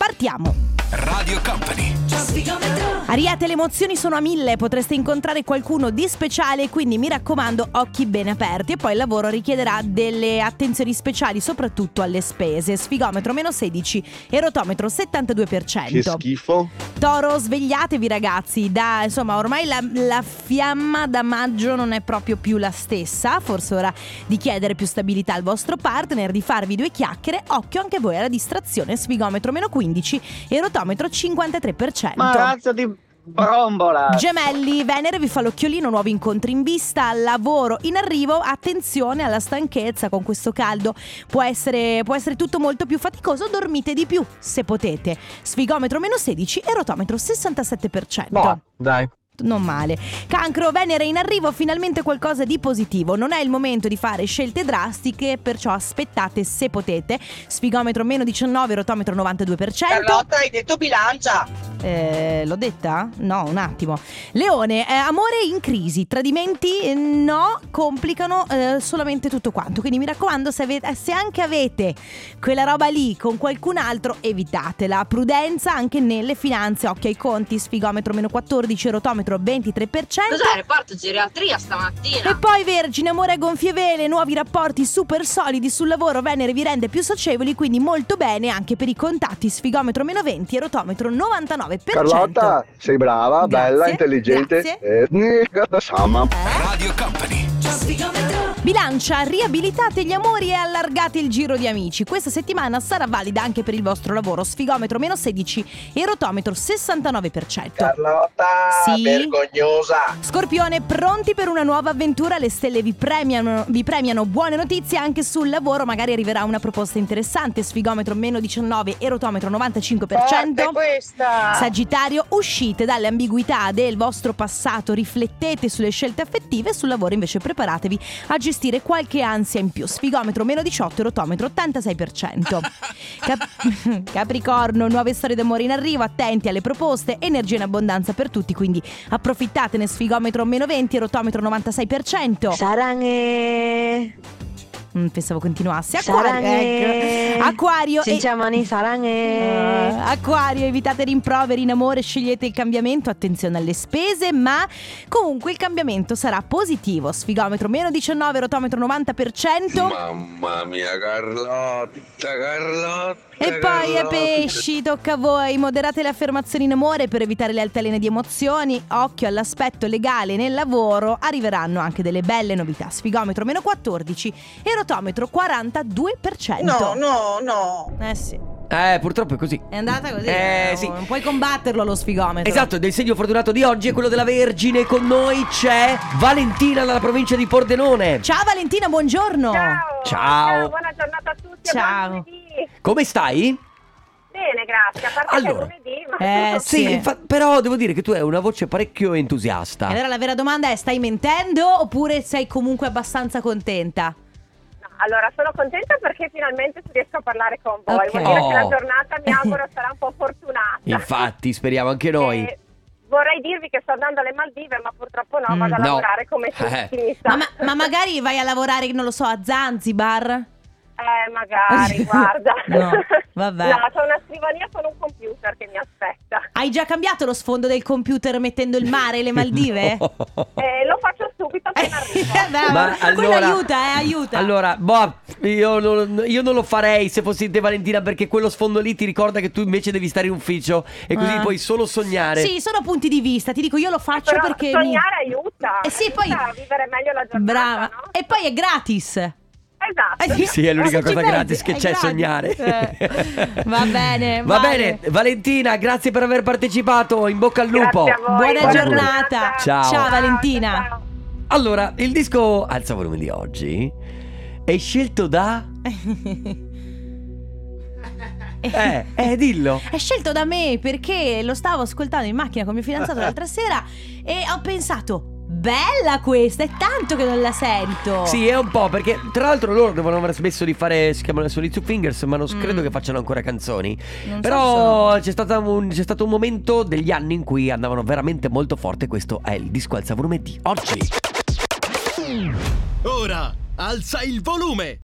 partiamo. Radio Company. Ariete, le emozioni sono a 1000, potreste incontrare qualcuno di speciale, quindi mi raccomando, occhi ben aperti. E poi il lavoro richiederà delle attenzioni speciali, soprattutto alle spese. Sfigometro -16, erotometro 72%. Che schifo. Toro, svegliatevi ragazzi, insomma ormai la fiamma da maggio non è proprio più la stessa. Forse è ora di chiedere più stabilità al vostro partner, di farvi due chiacchiere. Occhio anche voi alla distrazione. Sfigometro -15, erotometro 53%. Ma razza di brombola. Gemelli, Venere vi fa l'occhiolino, nuovi incontri in vista, lavoro in arrivo. Attenzione alla stanchezza con questo caldo, può essere tutto molto più faticoso. Dormite di più se potete. Sfigometro -16, erotometro 67%. Boh, dai. Non male. Cancro, Venere in arrivo, finalmente qualcosa di positivo. Non è il momento di fare scelte drastiche, perciò aspettate se potete. Sfigometro -19, erotometro 92%. Carlotta, hai detto bilancia. L'ho detta? No, un attimo. Leone, amore in crisi, tradimenti no, complicano solamente tutto quanto. Quindi mi raccomando, se anche avete quella roba lì con qualcun altro, evitatela. Prudenza anche nelle finanze, occhio ai conti. Sfigometro -14, erotometro 23%. Cos'è il reparto geriatria stamattina? E poi Vergine, amore a gonfie vele, nuovi rapporti super solidi sul lavoro. Venere vi rende più socievoli, quindi molto bene anche per i contatti. Sfigometro -20, erotometro 99%. Carlotta, sei brava, Grazie, bella, intelligente. grazie. Radio Company. Bilancia, riabilitate gli amori e allargate il giro di amici. Questa settimana sarà valida anche per il vostro lavoro. Sfigometro -16, erotometro 69%. Carlotta, Sì. vergognosa. Scorpione, pronti per una nuova avventura? Le stelle vi premiano buone notizie anche sul lavoro. Magari arriverà una proposta interessante. Sfigometro -19, erotometro 95%. Forte questa. Sagittario, uscite dalle ambiguità del vostro passato, riflettete sulle scelte affettive. Sul lavoro invece preparatevi a gestire qualche ansia in più. Sfigometro -18, erotometro 86%. Capricorno, nuove storie d'amore in arrivo, attenti alle proposte, energia in abbondanza per tutti, quindi approfittatene. Sfigometro -20, erotometro 96%. 사랑해. Pensavo continuasse. Acquario, Acquario, Acquario, evitate rimproveri in amore, scegliete il cambiamento, attenzione alle spese, ma comunque il cambiamento sarà positivo. Sfigometro -19, erotometro 90%. Mamma mia, Carlotta. E poi a pesci, tocca a voi. Moderate le affermazioni in amore per evitare le altalene di emozioni. Occhio all'aspetto legale nel lavoro, arriveranno anche delle belle novità. Sfigometro -14, erotometro 42%. No. Sì, Purtroppo è così. è andata così. Sì. Non puoi combatterlo lo sfigometro. Esatto, del segno fortunato di oggi è quello della Vergine. Con noi c'è Valentina dalla provincia di Pordenone. Ciao Valentina, buongiorno. Ciao. Buona giornata a tutti. Ciao. Buon lunedì. Come stai? Bene, grazie. A parte Allora. che è lunedì, ma Sì. Però devo dire che tu hai una voce parecchio entusiasta. E allora la vera domanda è: stai mentendo oppure sei comunque abbastanza contenta? no, allora sono contenta perché finalmente riesco a parlare con voi. Ok. Vuol dire che Oh. la giornata mi auguro sarà un po' fortunata. Infatti, speriamo anche noi. Vorrei dirvi che sto andando alle Maldive, ma purtroppo no, vado a no. lavorare come tutti, mi sa. Ma magari vai a lavorare, non lo so, a Zanzibar? Magari, guarda. No, vabbè. No, c'ho una scrivania con un computer che mi aspetta. Hai già cambiato lo sfondo del computer mettendo il mare e le Maldive? No. Lo faccio subito appena arrivo. Ma quello allora- aiuta. Allora, io non lo farei se fossi te, Valentina, perché quello sfondo lì ti ricorda che tu invece devi stare in ufficio e così puoi solo sognare. Sì, sono punti di vista. Ti dico, io lo faccio Però perché sognare aiuta. Sì, poi Aiuta a vivere meglio la giornata, brava. no? E poi è gratis. Esatto. Sì, è l'unica Se ci cosa pensi, gratis che è c'è, gratis. sognare. Va bene, Va vale. bene, Valentina, grazie per aver partecipato. In bocca al lupo. Grazie a voi. Buona giornata. Ciao. Valentina. Ciao. Allora, il disco Alza Volume di oggi è scelto da... dillo. È scelto da me perché lo stavo ascoltando in macchina con mio fidanzato l'altra sera e ho pensato: bella questa, è tanto che non la sento. Sì, è un po', perché tra l'altro loro devono aver smesso di fare, si chiamano Soli Two Fingers, ma non credo che facciano ancora canzoni. Non so Però se c'è stato un momento degli anni in cui andavano veramente molto forte. Questo è il disco Alza Volume di oggi. Ora alza il volume.